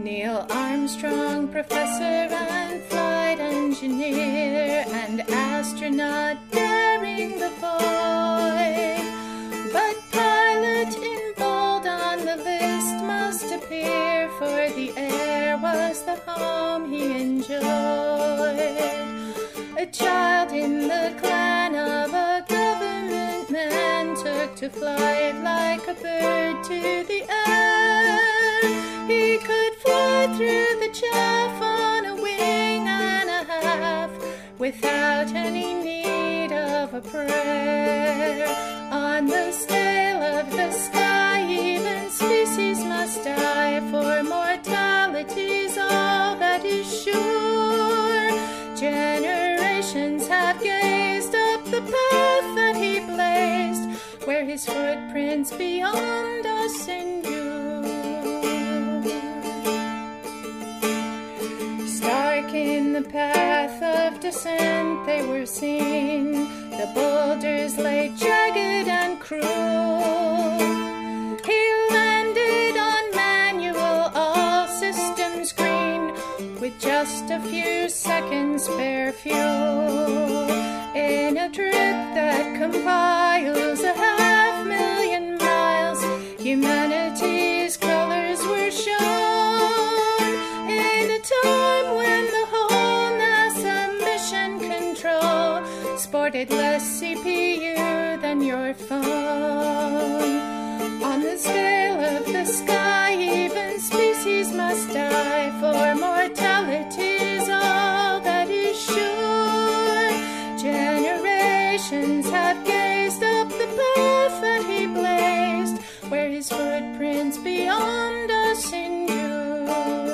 Neil Armstrong, professor and flight engineer and astronaut, daring the boy. But pilot in bold on the list must appear, for the air was the home he enjoyed. A child in the clan of a government man took to flight like a bird to the air. He could fly through the chaff on a wing and a half, without any need of a prayer. On the scale of the sky, even species must die, for mortality's all that is sure. Generations have gazed up the path that he blazed, where his footprints beyond us endure. Stark in the path of descent they were seen, the boulders lay jagged and cruel. He landed on manual, all systems green, with just a few seconds spare fuel. In a trip that compiles 500,000 miles, humanity's colors were shown. In a time when the whole NASA mission control sported less CPU than your phone. On the scale of the sky, even species must die, for mortality's all that is sure. Generations have gazed up the path that he blazed, where his footprints beyond us endure.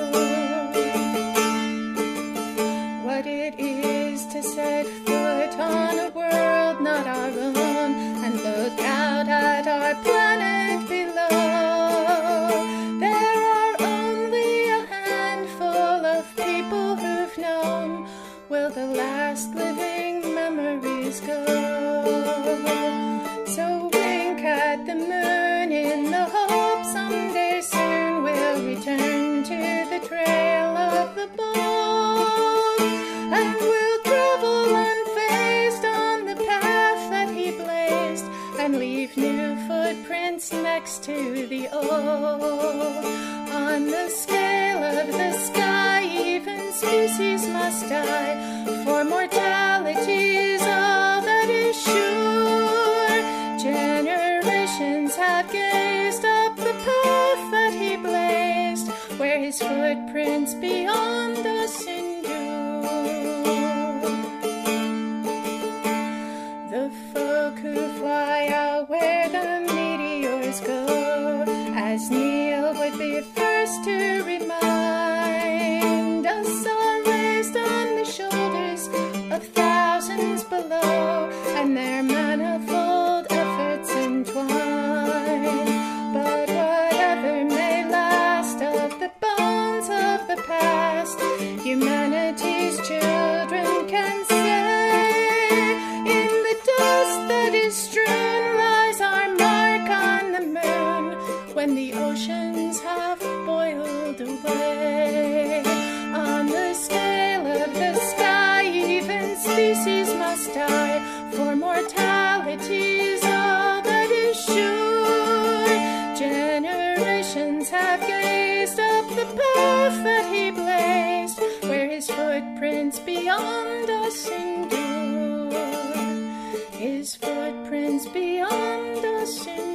What it is to set foot on a world not our own, and look out at our planet below. There are only a handful of people who've known. Will the last living memories go? So wink at the moon in the hope someday soon we'll return to the trail of the bold, and we'll travel unfazed on the path that he blazed, and leave new footprints next to the old. On the scale of the sky, even species must die, for mortality's all that is sure. Generations have gazed up the path that he blazed, where his footprints beyond us endure. The folk who fly out where the meteors go, as Neil would be first to remind us, are raised on the shoulders of thousands below, and their manifold efforts entwine. But whatever may last of the bones of the past, humanity's children can say, in the dust that is strewn lies our mark on the moon, when the oceans have boiled away. On the scale of the sky, even species must die, for mortality's all that is sure. Generations have gazed up the path that he blazed, where his footprints beyond us endure. His footprints beyond us endure.